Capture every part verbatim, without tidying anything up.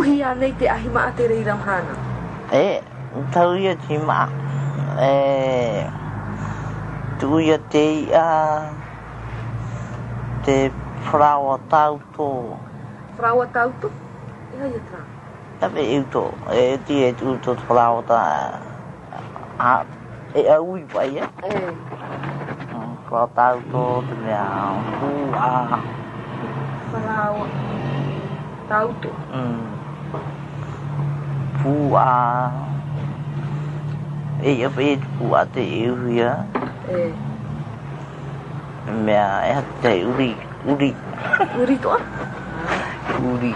Puhia nei te ahima a te reiram hana. E, tau ia ti maa. E, tu ia te ia te whraua tauto. Whraua tauto? Ia ia tra. Tape iu to, e ti e tu to whraua ta a e aui pai e. E. Whraua tauto te mea hu a. Whraua tauto. Mm. Hu a. E ia pe hu a te iu ia. E. Mea e ha te uri, uri. Uri toa? Uri.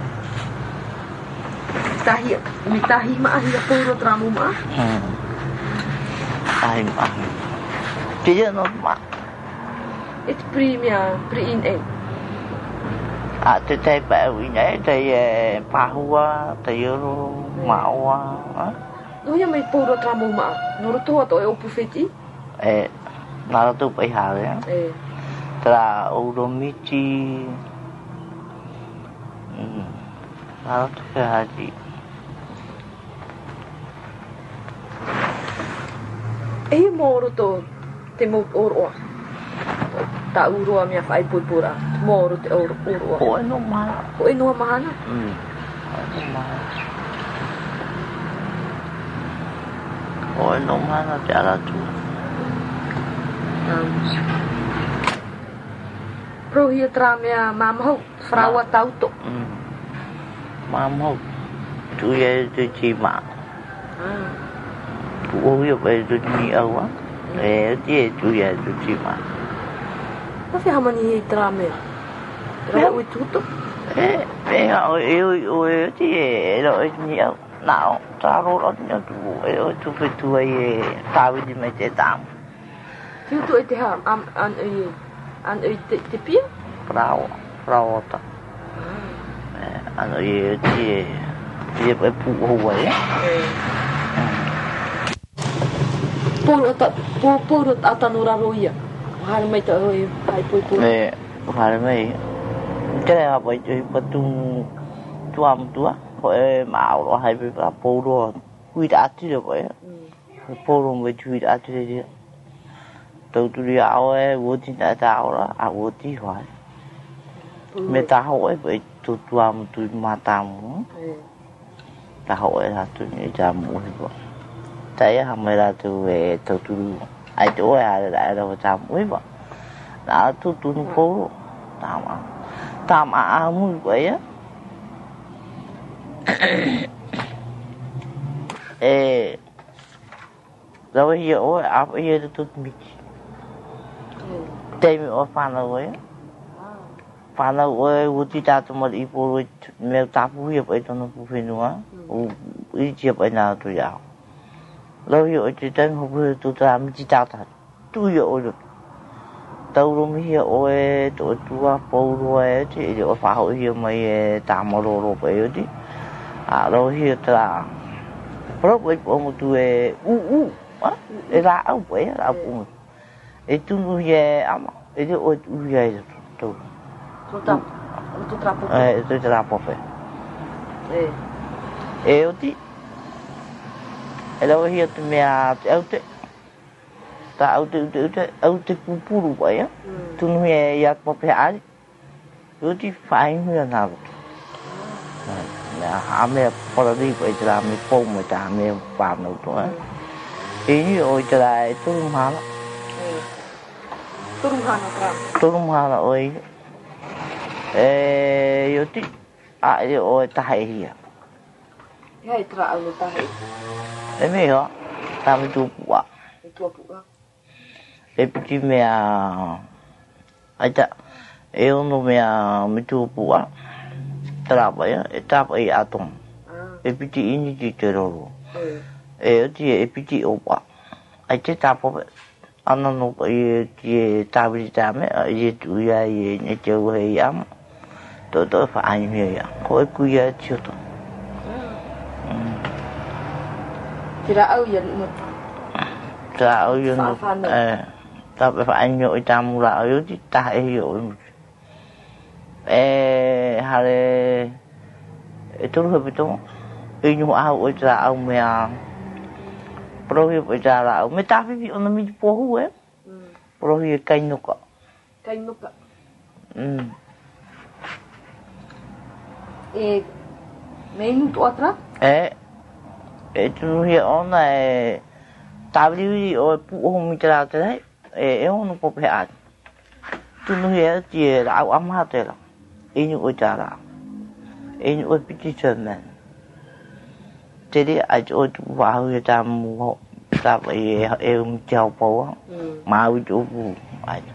Tahi, mi tahi maahi a puro tramu maa? Hmm. Tahi maahi. Kaya no maa. It's premia, pre-in e. A te te pa wina e te e pahua, te iro, maua. No ia mai puro tramu maa. Noro toa to e opu feti? E, nara tu pai hare. E. Tra Uromiti. Mm. Nara tu pai hare. E moro to te mo oroa. Ta uroa mea whai puipura. Moro te oro uroa. Ko e no mahana. Ko e noa mahana? Mm. Ko e no mahana. Ko e no mahana te aratu. Prohia tra mea mamahau. Whraua tauto. Mm. Mamahau. Tu ia te ti maa. Ah. Tu ia pai tu ni awa. E ti tu ia tu ti maa. Mawhi hamani hei tra mea? Tra ui tuto? E, e ha o e o o e ti e ro e ni au. Nao, ta ro ro ni tu e o tu fe tu e tawi di mai te tam. Tuto e te ha am an ui an ui te, te pia? Bravo, bravo ta. E ano e ti e ti e pu ho e. Poro ta po poro ta no raroia. Har mai ta oi ai poi poi. E har mai. Te ha pai te patu tuam tua. Ko e mau ro hai pe pa poro. Kui da ti ro e. Poro me kui da ti ri. Tau tu ri ao e wo ti da da ora a wo ti hoi. Me ta ho e pe tu tuam tu matamu. Ta ho e ha tu ni ja mu bo. Tại hàm mày là từ về từ từ ai chỗ ai lại đâu chạm quý vợ đã tu tu phố tạm à tạm à muy vậy á ê rồi bây giờ à bây giờ tôi bị tem ở phan rồi á phan rồi vô chỉ ta tụi mình đi phố mèo táp vui vậy cho nó vui nữa ý chia vậy nào tôi giàu lâu rồi chỉ tên học vừa tụi làm chỉ tao thật tôi rồi được tao luôn hiểu ơi tụi tụi bao rồi thì rồi phải hỏi hiểu mày tạm mà rồi rồi vậy đi à rồi hiểu là lúc ấy bọn một tụi u u á để ra áo vậy là cũng để tụi nó về ấm để tụi ôi tụi về tụi tụi tao tụi trapo ê tụi trapo phải ê ê đi Elo hiya te mea te au te. Ta au te au te au te pupuru vai á. Tunu e ia po pe ari. Eu te fai hua na. Na ha me por ali vai tra me pom me ta me pa no to. E ni o tra tu ma la. Tu ma na tra. Tu ma la oi. E eu te a e o ta hai hiya. Hai tra au ta hai. E me ho, ta me tu pua. E tu pua. E piti mea, aita, e ono mea me tu pua, trapa ia, e trapa i atom. E piti ini ti te roro. E o ti e piti opa. Ai te tapa, ana no pa i ti e tabiri tame, i e tu ia i e ne te uhe i ama. Tō tō e wha aimia ia, ko e kuia e tioto. Tira au ia no. Tira au ia no. Eh, ta pe fa anyo i tamu la au ti ta e yo. Eh, hale itu lebih betul ini aku udah aku mea prohi udah lah aku tapi orang mi pohu eh prohi kain nuka kain nuka hmm eh menu tu atra eh itu ni ona eh tapi o pohu mi terá terá eh eu não vou pegar tu não é de lá o amado lá ini udah lah ini udah pikiran jadi aja tu bahu kita mu tapi em jauh bawah mau cubu aja.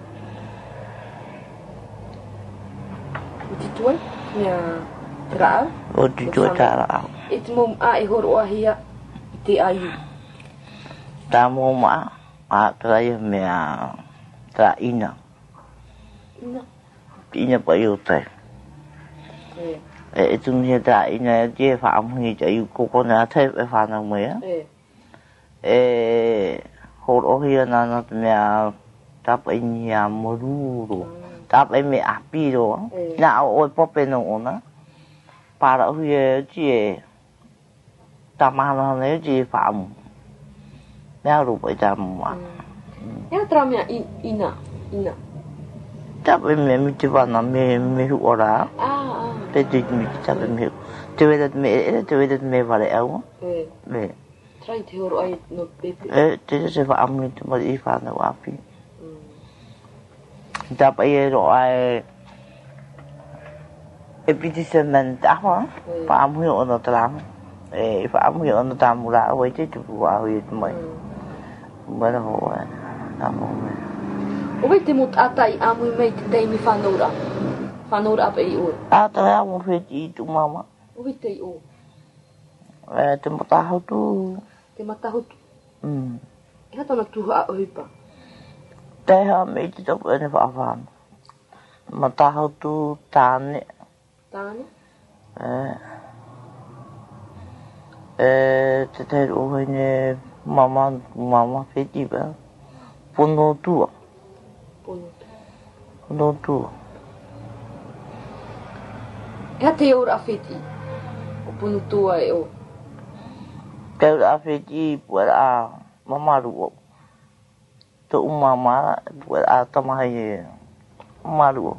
Uji tuan ya terang. Uji tuan terang. Itu mum a ihor wahia ti ayu. Tamu ma a terakhir mea teraina. Ina. Ina payu teh. Eh itu ni teraina dia faham ni jadi koko nak teh faham ni ya. Eh hor ohia nana mea tapi ni amuru. Tapi me api do. Na oi pope no ona. Para ohia dia tamana ni dia faham. Nè rồi bây giờ mà ya tramia ina ina chắc em mình chỉ vào nó mình mình hiểu ra à à để chỉ mình chắc em hiểu thì bây giờ mình thì bây giờ mình vào đây không về trai theo rồi nó bị eh thì sẽ vào âm mình mà đi vào nó vào phi chắc bây giờ rồi em bị xem mình đã hả vào âm hiểu nó làm eh vào âm hiểu nó làm là vậy chứ chụp vào thì mình Bueno, bueno, estamos bien. Oye, te mut atai amu mei te dei mi fanora. Fanora apa i o. Ah, te amo feti tu mama. Oye, te i o. Eh, te matahu tu. Te matahu tu. Hmm. Ia tana tuha a ohipa. Te ha mei te topu ene whaafan. Matahu tu tane. Tane? Eh. Eh, te te rohe ne mama mama feti ba. Pono tua. Pono. Pono tua. Ia te ora feti. O pono tua e o. Te ora feti puera a mama ruo. To mama puera a tamai maruo.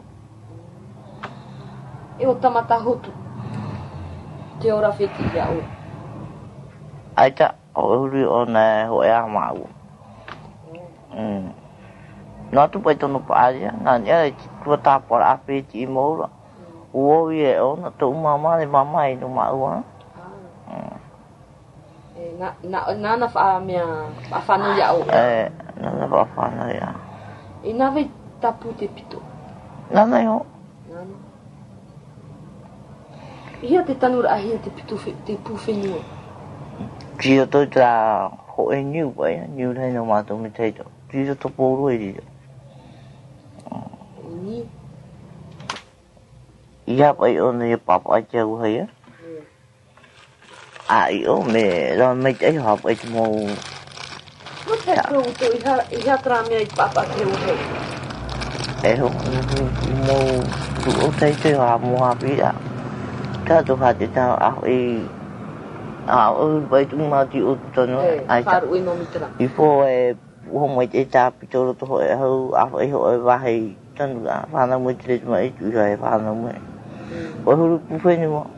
E o tamata hotu. Te ora feti ia o. Aita o uri ona ho e amau. Mm. No tu pai tono paia, na ia tu ta por a feti mo. O ie ona to mama le mama i no mau. Ah. Eh na na na na fa mia fa fa no ia o. Eh, na na fa fa na ia. E na ve tapu te pito. Na na yo. Na na. Ia te tanura ahia te pito te pu fenua. Chỉ tôi là hội nhiều vậy, nhiều thế nào mà tôi mới thấy được. Chỉ tôi bố rồi đi được. Nhiều. Iya vậy ông này papa chơi hay á. À yếu mẹ rồi mấy cái họp ấy mù. Nó thấy tôi tôi ha ha tra mẹ papa kêu hay. Ê không mù tụi thấy chơi họp mù họp ý à.ถ้าtôi phải cho áo y à ừ vậy chúng mà chịu cho nó ai chắc before eh hôm mấy cái cha bị cho tôi hỏi hư áo ấy hỏi vai chân cả pha nó mới chơi mấy chủ rồi pha nó mới có hư cũng phải như mà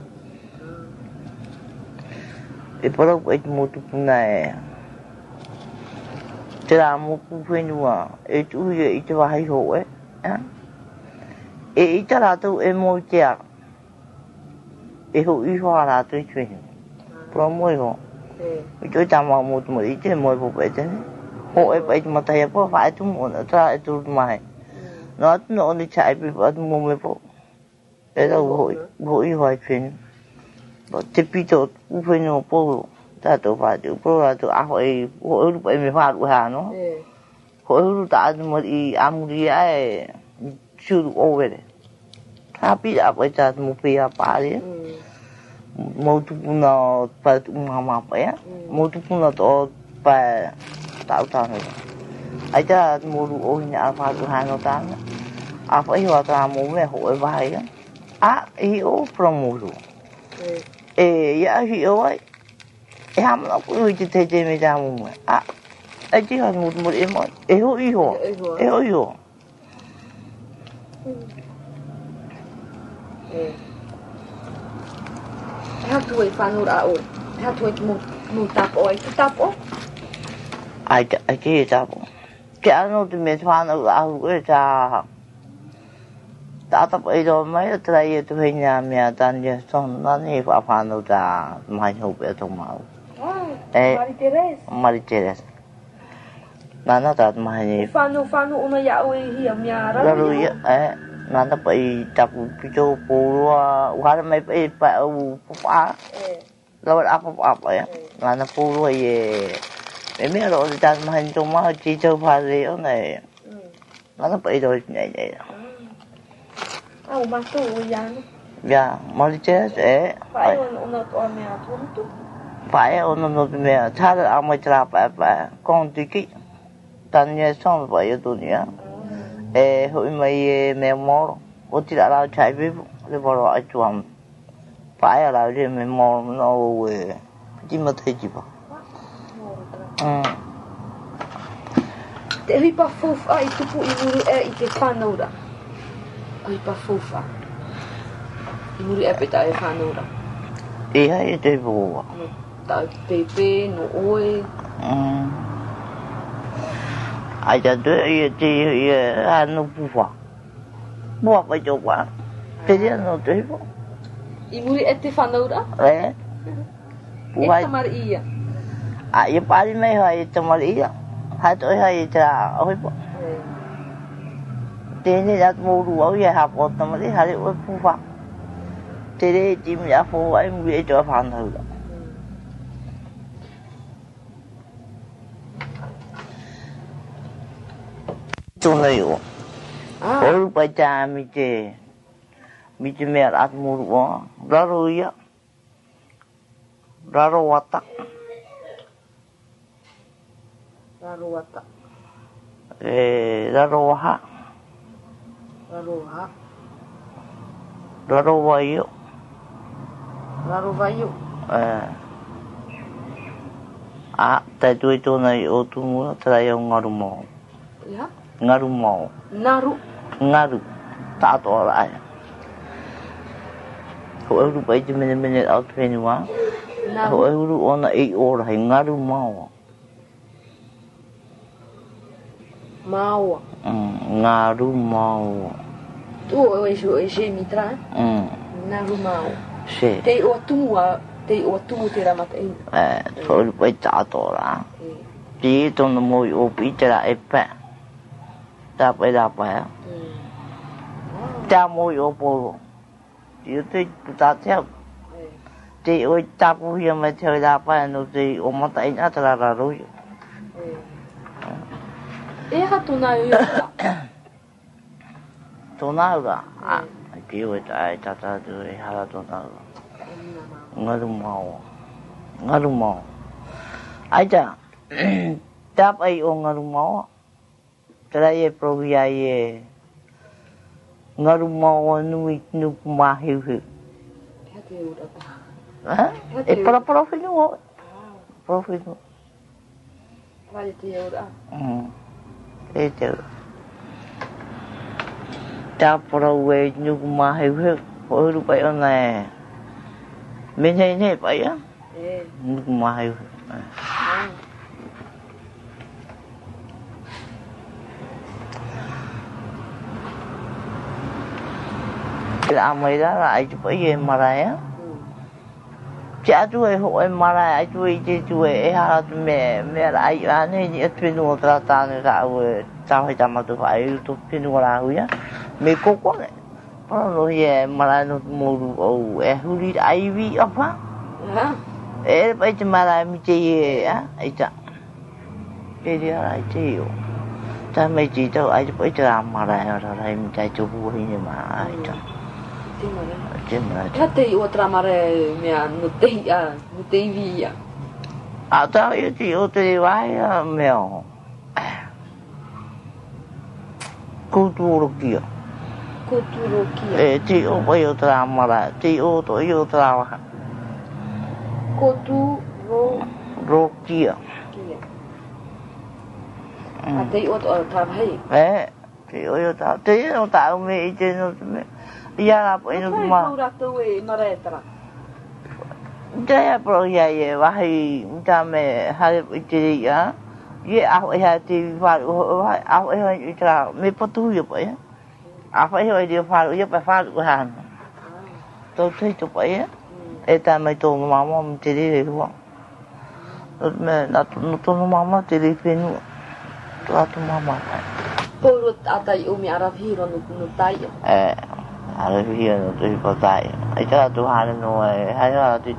cái bắt đầu ấy một chút này chơi làm một cũng phải như mà ấy chú gì cho vai hỏi á ấy cho là tôi em mua chè ấy hội hoa là tôi chuyện pro môi không? Chỗ chăm vào một mấy cái môi bộ vậy chứ, hội vậy mà thầy có phải chúng muốn ở ra tôi mày, nó nó đi chạy bị vỡ mua mấy bộ, đấy là hội hội hoài chuyện, đó tiếp bị chỗ cũng phải nhiều bộ, ta tôi phải chịu bộ là tôi áo hội hội lúc ấy mới phát được hàng nó, hội lúc ta mà đi ăn đi ai chưa được ô về đấy, ta biết à bây giờ một phi à ba đi. Mau tu puna pa tu mama pa ya mau tu puna to pa tao tao này ai cha mua đủ ôi nhà pha tu hai nó tám à phải vào ta mua về hội vai á à hiểu from mua đủ Eh, ya hi oi. Eh, ham nó cũng chỉ thấy chơi mấy cha mùng à. Ai chỉ là một một em ơi. Eh, ho i ho. Eh, ho i ho. Eh. Ha tuai whanau a o. Ha tuai mu tapo o. Ki tapo? Ai ai ki tapo. Ki ano te me whanau a hu e ta. Ta tapo e do mai tra i tu he nya me tan ye son na ni fa whanau ta mai ho pe to mau. Eh, Mari Teres. Mari Teres. Nana ta mai ni. Whanau whanau ona ia o e hi a mea raro. Raro ia eh. Nana pa i tapu pito purua. Whara mai pa i pa u pa. Eh. Lawat apa apa ya. Nana purua ye. Me me ro ta mai to ma chi cho pha le o này. Nana pa i do nhảy nhảy. Ah, o mato o ia. Ya, Mari Teres eh. Pai ona to a mea tonto. Phải ono no me cha da a mai tra pa pa con ti ki. Tan ye song pa ye tu ni. Eh, hui mai me mo. O ti la la chai vi le bo ro a chuam. Phải là le me mo no we. Chỉ mà thấy gì ba. Ừ. Te hui pa fofa i tupu i muru e i te whanau ra. Hui pa fofa. I muru e pe ta e whanau ra. E hai te bo. Ta pepe no oe. Ừ. Ai cha tu ye ti ye anu pu fa. Bo pa jo qua. Te dia no te bo. I muru e te whanau ra? Eh. E tamar ia. À, ye pa mai hai te mari ia. Hai to hai tra oi bo. Te ni dat mo ru au ye ha po te mari hai o pu fa. Te re ti mi a fo ai mu e cho phan thau. Chung này ủa. Ôi bà cha mi chê. Mi chê mẹ át mù rùa. Ra rồi á. Ra rồi watak. Ra rồi watak. Eh, ra rồi ha. Ra rồi ha. Ra rồi vayu. Ra rồi vayu. Eh. À, tại tôi tôi này ô tu mua tra yo ngaru mo. Ya? Ngaru mo. Naru. Ngaru. Ta to lại. Hồi lúc ấy mình mình mình ở trên quá. Hồi lúc ông ấy ô là ngaru mo. Mau. Ừ, ngaru mo. Tu oi jo e je mitra. Ừ. Naru mau. Sì. Te o tumua, te o tumu te ramata ina. Eh, hồi lúc ấy ta to là. Chỉ trong nó môi ô bị trả lại bẹ. Ta phải đạp bẹ. Ta môi ô bồ. Chỉ tôi ta theo. Chỉ ôi ta bố hiểm mà theo đạp bẹ nó thì ôm mắt tay nhá là là rồi. E ha tu na yo. Tu na ra. À, chỉ ôi ta ta ta rồi ha là tu na. Ngã đúng màu. Ngã đúng màu. Ai cha. Tap ai o ngã đúng màu. Tra ye provia ye. Ngã đúng màu nui nu ma hiu hiu. Hả? E para profi no. Profi no. Vai te eu da. Ừ. Thế chứ. Ta pro we nu ma hiu hiu. Hồi lúc ấy ông này. Mình thấy thế vậy á. Nu ma hiu. Là mày đó là ai chụp ấy mà lại á. Cha chú ấy hộ em mà lại ai chú ấy chứ chú ấy ha mẹ mẹ là ai anh ấy chỉ chuyên nuôi ta ta người ta rồi sao phải chăm mà tôi phải tôi chuyên nuôi là húi á mẹ cố quá này nó nói về mà lại nó mua đồ em húi đi ai vi ấp á em bây giờ mà lại mình chơi á ấy chả cái gì lại chơi ta mấy chị đâu ai bây giờ làm mà lại rồi lại mình chạy chụp vui nhưng mà ai chả Já tem outra maré minha no T A, no T V a. À tao yêu chị ô tôi vái mèo. Kulturo kia. Kulturo kia. Eh chị ô bây giờ làm mà lại chị ô tôi yêu tao kotu ro ro kia à tí ô tô tham hay eh tí ô tô tí nó tạo mẹ trên nó ya là bởi nó mà không đặt tôi mà đây tra Jaya pro ya ye wahi mtame hale itiri ya ye aho ya ti faru aho ya itra me potu yo pa ya aho ya dia faru ya pa faru han to thei to pa ya eta mai to mama mtiri le ho me na to mama tiri penu to atu mama purut atai umi arabi ro nu tai eh Hãy subscribe cho kênh Ghiền Mì Gõ để không bỏ lỡ những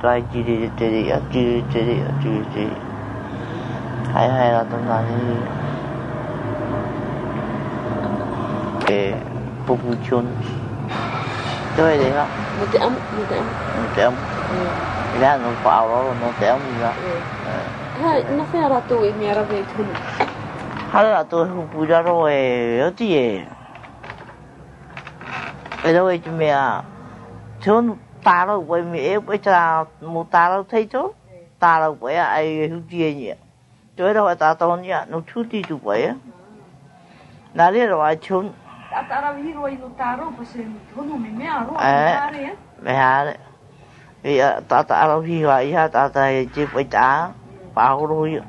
cái đó ấy chúng mẹ chốn ta đâu vậy mẹ bây giờ một ta đâu thấy chỗ ta đâu vậy ai hữu gì nhỉ chỗ đó ta tôn nhỉ nó chút đi chụp vậy là đi rồi chốn ta ta ra đi rồi nó ta đâu phải thôn mình mẹ rồi ta đấy mẹ hà đấy vì ta ta đâu đi vậy ha ta ta chỉ phải trả bao rồi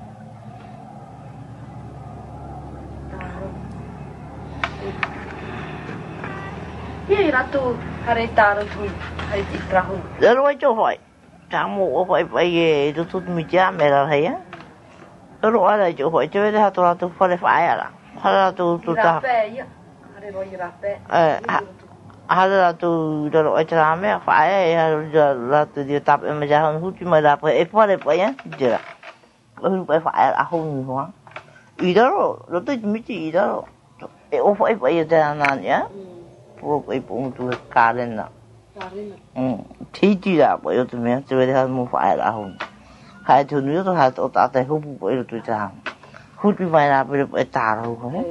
Ye ratu hari taruh tu hari ikrahu. Rồi cho hỏi, chẳng một phải phải về tôi tôi mình cha mẹ là thấy á. Rồi là cho hỏi chơi ra tôi tôi phải phải à, hay là tôi tôi ta. Hari rồi rape. Ờ, hay là tôi rồi cho mẹ phải giờ là tôi đi tập em ra hơn hút mà là phải phải phải á, giờ. Hơn phải phải là không nhiều quá. Ý đó rồi, rồi tôi mới chỉ đó rồi. Em phải phải ra nào nhá. Puro cái bụng tôi cá lên nè, ừ, thì chỉ là bởi vì tụi mình chơi thì không phải là không, hai thứ nữa tôi hai tôi ta thấy hút bởi vì tôi làm, hút như vậy là bởi vì ta đâu không,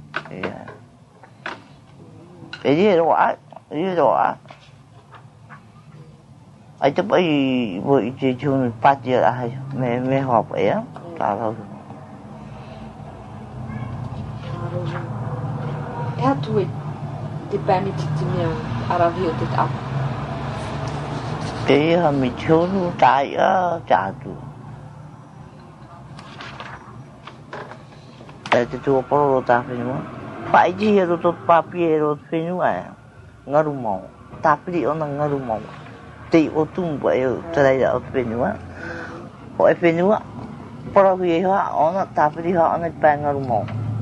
cái gì đó á, cái gì đó á, ai chấp bởi vì bởi vì chúng phát triển là hay, mẹ mẹ họp ấy á, ta đâu, ya tuổi thì bạn mình chỉ mình Arabi ở đây áp cái họ mình thiếu trái á trả tu tại cái tu pro ta phải nữa phải gì rồi tôi papier rồi phải nữa ngã rùm màu ta phải đi ở năng ngã rùm màu thì ô tung vậy ở đây là phải nữa hỏi phải nữa pro gì họ ở nó ta phải đi họ nó bán ngã rùm màu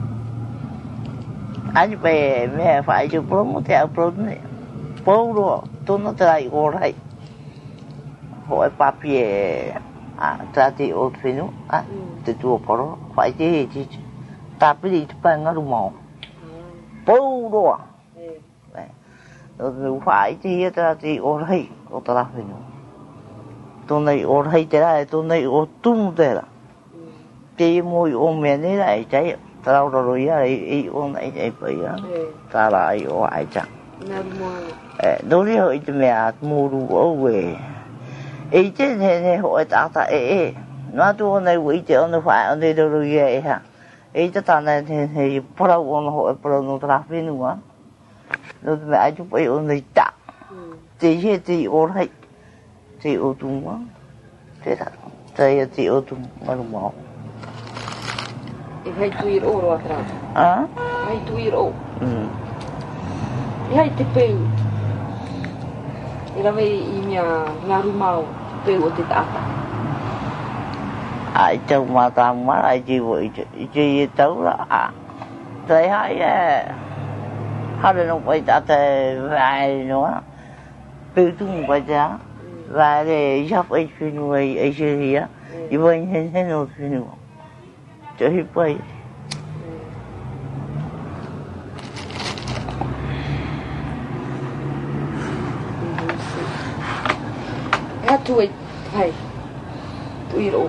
anh về mẹ phải chụp pro một theo pro này pro rồi tôi nó lại ô lại hỏi papier à ra thì ô phim nữa à từ chùa pro phải chứ chứ ta phải đi chụp ảnh ngắm màu pro rồi rồi phải chứ ra thì ô lại ô ta làm phim tôi này ô lại thế này tôi này ô tung thế là chỉ mỗi ô miền này lại cháy tao rồi rồi ấy ông này ấy phải á ta là ấy ông ai chẳng đối với hội mẹ mua đủ ở về ấy chứ này hội ta ta ấy nó tôi này quỷ chợ nó phải ở đây đâu rồi vậy hả ấy cho ta này thì thì pro ông hội pro nó ta phải nữa rồi mẹ chụp ấy ông này chặt thì chứ thì ông hay thì ông tung quá thế thật thì thì ông tung mà đúng không Hai tu iro ro atra. Ah? Hai tu iro. Hmm. Hai te peu. Ira ve imia ngaru mau peu o te tata. Ai chồng mà tao má ai chi vậy chi cháu là à. Thế hai hai đứa nó phải trả thế vài nữa. Peu tung phải trả. Và để sắp ấy phim người ấy gì á. Như vậy thế thế nó phim cho hiệp vậy ha tuổi hay tuổi rồi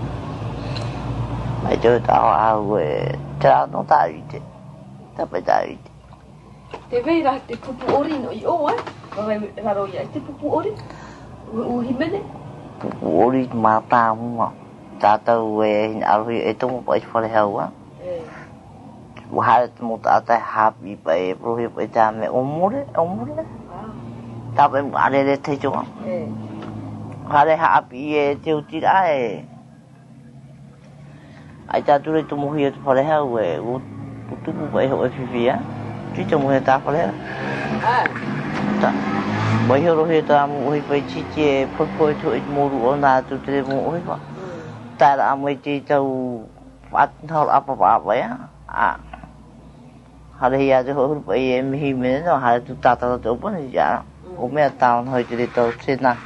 mày chơi tao à về cha nó tại gì ta phải tại te vei ra te pupu ori no i o ai vai ra ro ia te pupu ori u himene ori mata mo tata we alwi itu mo pa for hawa wa mo tata happy pa e pro he pa ta me umure umure ta pe ma le le thai chu ha le happy e chu ti ai ai ta tu le tu mo hi for hawa u tu mo pa ho fi fi ya chứ chồng người ta phải đấy ta bây giờ rồi ta mua phải chi chi phơi phơi thôi mua đồ là tụi tôi mua hết mà ta là mấy chi châu phát thao áp áp vậy à hà đây giờ tôi hỏi bây em hi mình nó hà tụi ta ta tụi bọn gì vậy ủa mẹ tao thôi chỉ để tao xin nè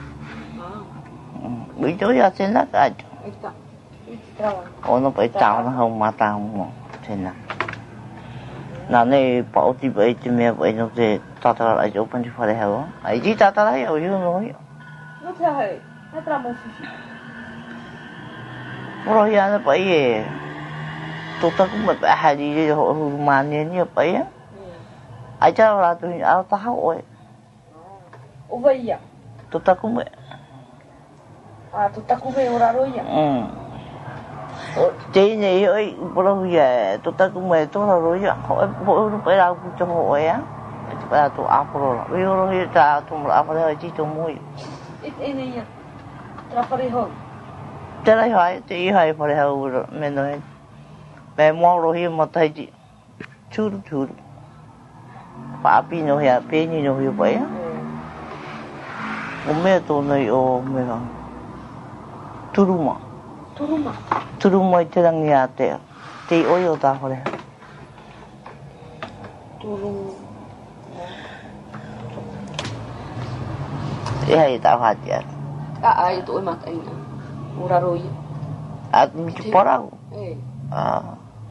bây giờ giờ xin nè cái ủa nó phải tao nó không mà tao mà xin nè nãy này bảo thì vậy chứ mẹ vậy nó sẽ ta ta lại chỗ bên phải hả ấy chỉ ta ta lại ở dưới nói nó thế hay nó làm một gì rồi giờ nó vậy gì tụi ta cũng phải hay đi họ mà nên như vậy á ấy cho là tụi áo táo rồi ô vậy à tụi ta cũng vậy à tụi ta cũng vậy rồi à ừ chị này ơi bao giờ tụi ta cũng mệt tôi rồi vậy họ họ phải làm cho họ á là tụi áp rồi bây giờ rồi ta tụi áp rồi chỉ tụi mũi ít ít này nhá ta phải hơn cái này hỏi chị hỏi phải hơn rồi mình nói mẹ mua rồi mà thấy chị chú chú bà pin nó hiện pin như nó hiện vậy á mẹ tôi nói ô mẹ không chú đúng mà Turuma. Turuma itu yang nyate. Ti oyo ta kore. Turum. Ya itu hati. Ah, ah itu emak ini. Uraroy. Ah, mesti parau. Eh. Ah.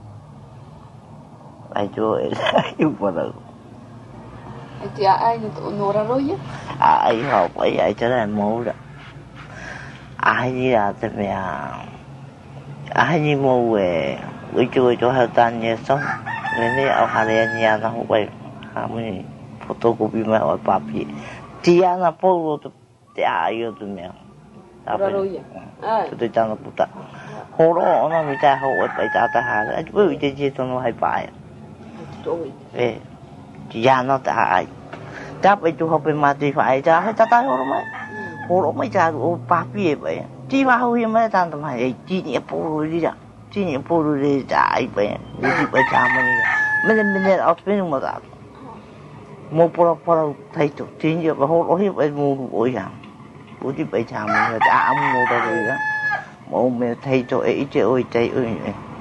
Ayo, ayo parau. Itu ya ai itu uraroy. Ah, ayo apa ya itu kan mau dah. Ai đi là thế mẹ ai đi mua về buổi trưa cho hai tan nhé xong người này ở hà nội nhà nó không phải à mình photocopy mà ở papi thì anh là photo tụi thì ai yêu tụi mẹ rồi à tụi tôi chẳng là bút hồ đó nó người ta hồ ở phải trả ta hà đấy với cái gì tụi nó hay bài ê thì nhà nó ta ai chắc bây giờ học về mà thì phải trả hết ta ta hồ đó mấy hồ đó mấy trả của papi vậy chỉ vào hồi mấy ta tầm hay chỉ nhẹ bù đi ra chỉ nhẹ bù đi ra vậy đi đi bây giờ mình mình mình ở bên mà ta mua bò bò thấy tụi chỉ nhẹ và hồ đó hết bây mua đủ rồi bố đi bây giờ mình đã mua đâu rồi đó mua mình thấy cho ấy chơi ơi chơi ơi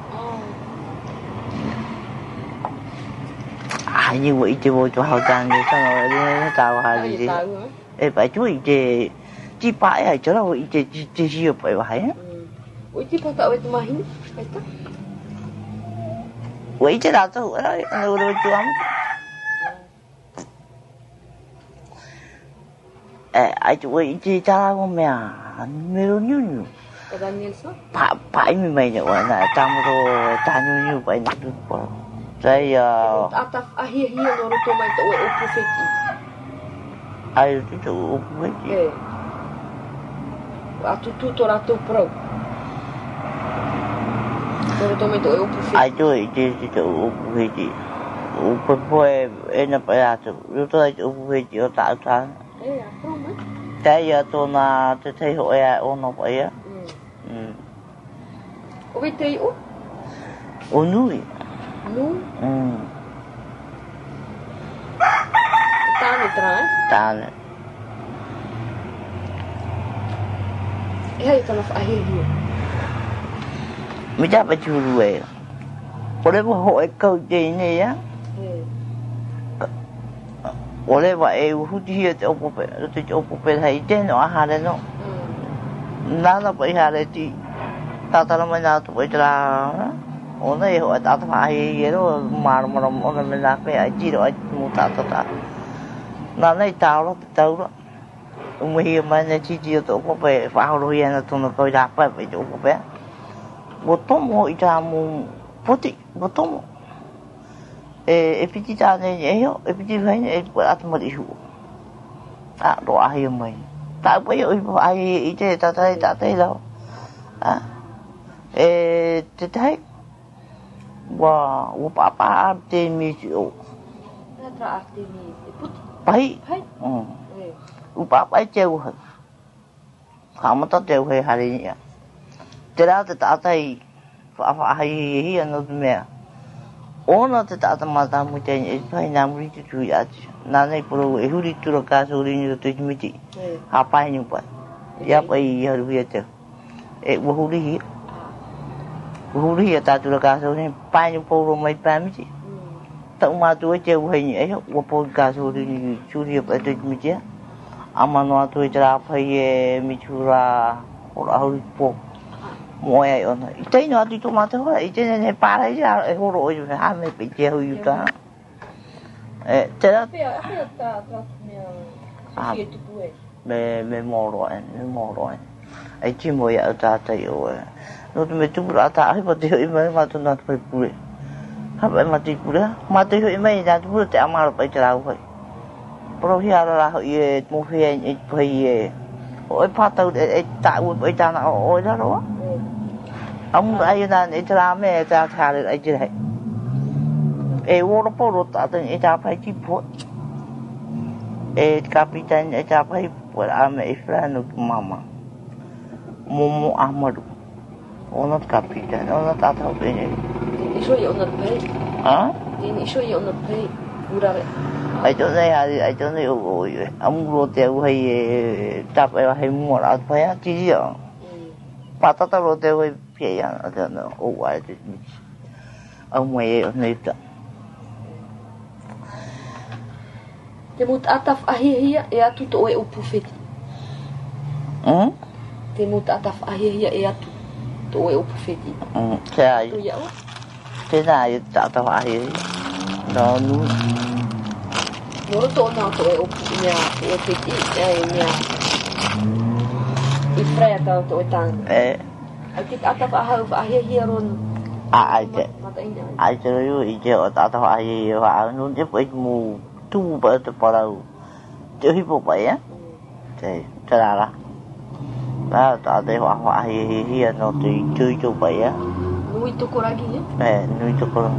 ai như vậy chơi vô cho hậu trang thì sao rồi nó tao hay gì ê phải chú ý chơi chỉ phải hay chỗ nào chơi chơi chơi gì phải vậy á ủa chỉ phải tạo cái máy phải tắt vậy chứ nào tôi nói đâu đâu chú ấm ê ai chú ý chơi cha con mẹ mẹ đâu nhiêu nhiêu phải phải mình mày nhậu là trong rồi cha nhiêu nhiêu vậy được không đây giờ ataf ahia hia no to mai to o profeti ai tu tu o profeti eh atu tu to la to pro no to mai to o profeti ai tu ti ti tu o profeti o profeti ena pa ya tu yo to o profeti o ta ta eh pro mai đây giờ tôi là tôi thấy hội à ôn nó vậy á ừ o biết thấy o o nuôi nu ừ ta này tra ta này hay tao phải hiểu hiểu mới chắc phải chịu về có đấy một hội câu gì này á có đấy vậy hút hier cho bố bé tôi cho bố bé thấy trên nó hà đấy nó nó nó bị hà đấy thì tao tao nó nào tụi bây giờ ủa này hội tao phải vậy đó mà mà mà mình làm cái ấy chỉ rồi mua tao tao tao nó này tao đó tao đó ông hiền mà này chỉ chỉ tụi bố bé vào rồi là tụi nó coi đạp phải chỗ bố bé một tôm hội ra một bút thị một tôm ê ê chỉ ra này nhé ê chỉ phải này bữa ăn mà đi hủ à đồ hiền mày ta bây giờ ai ý thế ta thấy ta thấy đâu à ê thế thấy wow u papa Artemisio Natra Artemis put pai pai ừ u papa treo hả không có treo hay hay nhỉ thế đó thì ta thấy phải phải hay hay nó mẹ ona te tata mata mo te e pai na muri tu tu ya na nei pro e huri tu ro ka so ri ni tu ti miti ha pai ni pa ya pai ya ru ya te e wo huri hi wo huri ya ta tu ro ka so ni pai ni po ro mai pa miti ta ma tu e che wo hi ni e wo po ka so ri ni chu ri pa tu miti ama no tu e tra pai e mi chu ra ho ra huri po mua ai on cái nó đi tụi mà thôi cái này ba thấy ra ai hồ rồi rồi hai mươi bị treo yêu ta ê thế đó mẹ mẹ mò rồi mẹ mò rồi ấy chỉ mua ở ta thấy rồi nó tụi mình chúng đã ta hay bao tiêu mấy mà tụi nó phải bùi hấp ấy mà đi bùi mà tôi hỏi mấy nhà chúng tôi chạy mà phải chạy đâu vậy bao nhiêu là hỏi mua phê phải ôi phát tàu để tại buổi bây giờ nào ôi đó đó ông ai là để cho làm mẹ cho thà được ai chứ đấy ê vô nó bao ta từng ai cho phải chi phốt ê capitan ai cho phải buat ame Islam untuk mama Momo Ahmad onat capitan onat tak tahu ini isu ya onat pay ah ini isu ya onat pay pura ai chỗ này ai ai chỗ này ôi ông lo tiêu hay tập hay mua là phải chi vậy bà ta ta lo tiêu hay phải à cái nó ôi cái ông mày này ta temut ataf ahihia e atu to e upufeti hum temut ataf ahihia e atu to e upufeti hum cái to ya cái này ta ta phải nó núi Moro to na to e opnya e peti e nya. I freta to tan. eh Akit ataf aha fa ahia hieron. ai thế Mata ina. ai chơi rồi chơi ta ta phải và nó tiếp với mù tu bờ từ bao đầu chơi hip hop vậy á thì thế là là đó ta để hòa hòa hi hi hi nó thì chơi cho vậy á Nui to koragi ya. eh nuôi cho con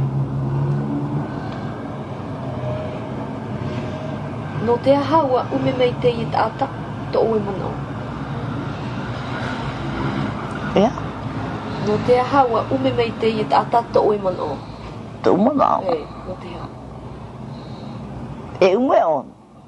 No te hawa ume mei te i tata to oe mana. yeah No te hawa ume mei te i tata to oe mana. tụi nó nào Eh, no te ha. eh ume on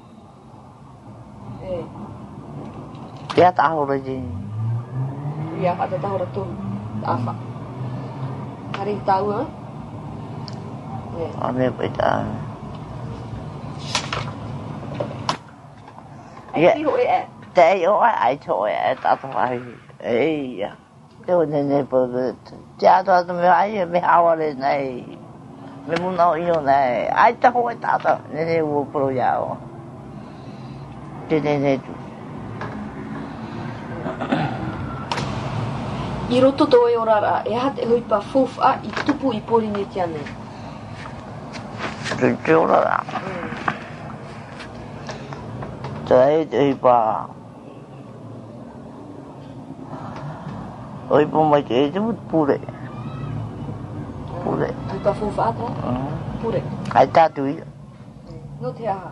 Eh, ya tahu rồi gì ya ada tahu ratu. Apa? Hari tahu ah. Eh, anh bây giờ ai ti ho e. thế yếu ai thôi ta phải ấy à tôi nên nên bữa cha tôi tôi mới ấy mới ao lên này mới muốn nói yêu này ai ta không ta ta nên nên vô pro giàu thế nên nên I roto to e orara, e ha te hoipa fofa i tupu i porine tiane. rồi chiều đó là thế thì bà ôi bố mày chơi chứ pure pure Hoipa fofa ta? Pure. ai ta tui No te aha.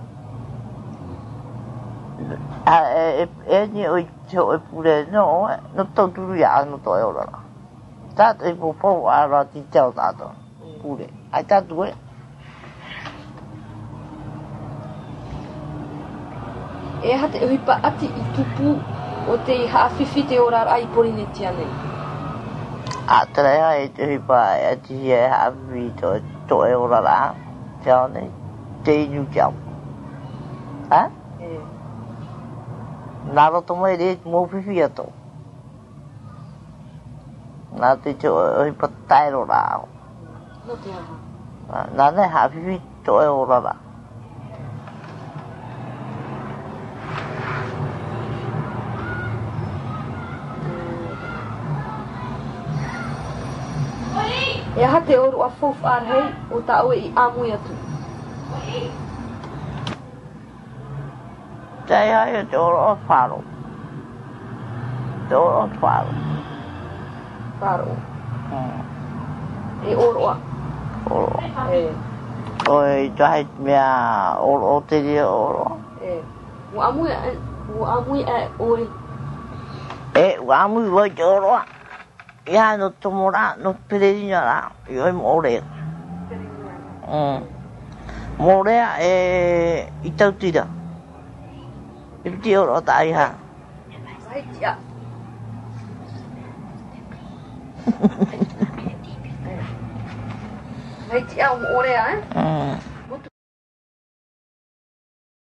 à e e ni oi chơi pure no nó tao tu ya nó tao rồi ta thì bố bố à ra đi chơi ta đó pure ai ta tui E ha te hoipa ati i tupu o te i haafifi te orara i porine tiane. à thế này ai thì bà ai thì à vì tôi tôi rồi là cho nên chơi như chồng á Eh, nào tôi mới đi mua phi phi to nào tôi chơi bắt tay rồi nào no te aha. nào này hạ phi phi tôi rồi là E ha te oru a fofa ar hei o ta oe i amui atu. chơi hay cho nó phá rồi oro twaro. Twaro. Hmm. E oro a. Oro. E. Oi, jai mea oro te dia oro. E. Wa amu wa amu e oi. E wa amu wa oro. Ya no tomora no perediña la. Yo em ore. Mm. Morea e itautira. Ipti oro tai ha. Sai tia. Sai tia um ore a. Mm.